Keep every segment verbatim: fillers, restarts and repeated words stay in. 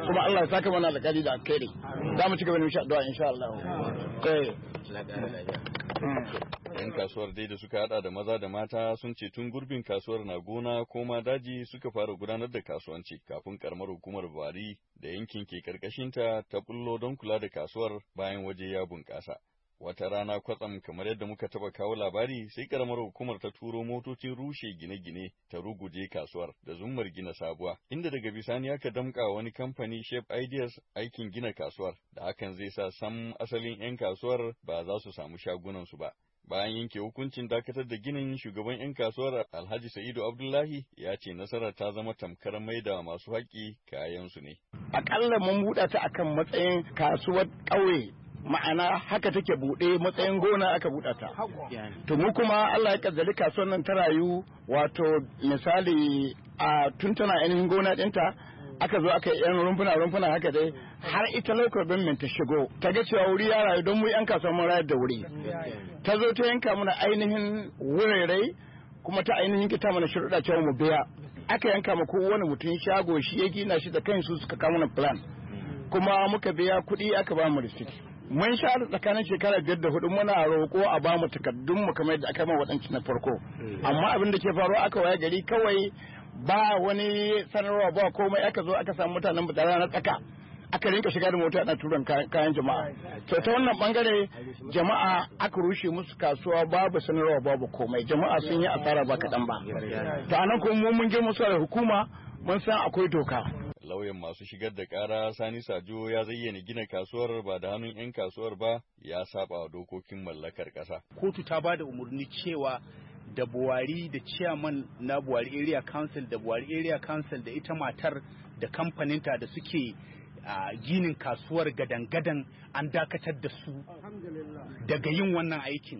kuma Allah ya saka mana alƙali da alkhairi za mu ci gaba da insha Allah insha Allah yan kasuwar dai da suka hada da maza da mata sun ce tun gurbin kasuwar na gona ko ma daji suka fara gudanar da kasuwanci kafin karamar hukumar Bari da yankin ke karkashinta ta bullo don kula da kasuwar bayan waje ya bunƙasa. Wata rana kwatsam kamar yadda muka taba kawo labari sai karamar hukumar ta turo motocin rushe gine-gine ta ruguje kasuwar da zummar gina sabuwa, inda daga bisani aka damka wani kamfani Shape Ideas aikin gina kasuwar, da hakan zai sa sam asalin 'yan kasuwar ba za su samu shagunansu ba. Bayan yanke hukuncin dakatar da ginin, shugaban 'yan kasuwar Alhaji Sa'idu Abdullahi ya ce nasarar ta zama tamkar maida masu haƙƙi kayansu ne. Aƙalla mun buɗa ta akan matsayin kasuwar ƙauye, ma'ana haka take buɗe matsayin gona aka buɗa ta. To mu kuma Allah ya kaddari kasuwar nan ta rayu, wato misali a tun tana ainihin gona ɗinta aka zo aka yi yan rumfuna rumfuna haka dai har ita local government ta shigo ta ga cewa wuri ya rayu don mu yan kasuwar mun rayar da wuri. Ta zo ta yanka mana ainihin wurare kuma ta ainihin kita mana shirɗa cewa mu biya. Aka yanka ma kowane mutum shago shi ya gina shi da kansu suka kawo mana plan. Kuma muka biya kuɗi aka ba mu receipt. Mun sha tsakanin shekara biyar da hudu muna roƙo a ba mu takardun mu kamar yadda aka ma waɗanci na farko. Amma abin da ke faruwa aka waya gari kawai ba wani sanarwa ba komai, aka zo aka samu mutanen da rana tsaka aka rinka shiga da mota ana turan kayan jama'a. To ta wannan bangare jama'a aka rushe musu kasuwa babu sanarwa babu komai, jama'a sun yi asara ba kaɗan ba. Ta nan kuma mun je musu da hukuma mun san akwai doka. Lauyan masu shigar da ƙara Sani Sajo ya zayyana gina kasuwar ba da hannun 'yan kasuwar ba ya saba wa dokokin mallakar ƙasa. Kotu ta ba da umarni cewa da Buwari da chairman na Buwari Area Council da Buwari Area Council da ita matar da kamfaninta da suke a ginin kasuwar gadan-gadan an dakatar da su daga yin wannan aikin.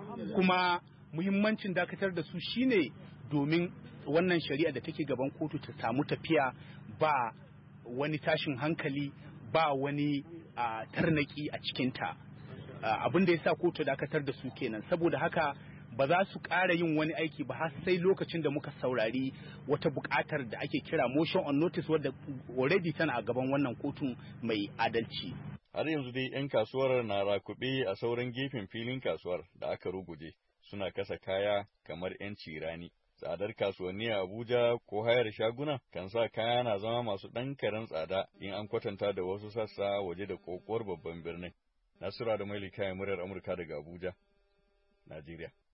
Kuma muhimmancin dakatar da su shine domin wannan shari'a da take gaban kotu ta samu tafiya ba wani tashin hankali ba wani uh, tarnaki a cikinta. Uh, abin da ya sa kotu dakatar da su kenan, saboda haka ba za su ƙara yin wani aiki ba har sai lokacin da muka saurari wata buƙatar da ake kira motion on notice wadda already tana a gaban wannan kotun mai adalci. Har yanzu dai 'yan kasuwar na rakuɓe a sauran gefen filin kasuwar da aka ruguje suna kasa kaya kamar 'yan cirani. Tsadar kasuwanni a Abuja ko hayar shaguna kan sa kaya na zama masu ɗan karen tsada in an kwatanta da wasu sassa waje da kokowar babban birnin. Nasura da Maili kayan muryar Amurka daga Abuja, Najeriya.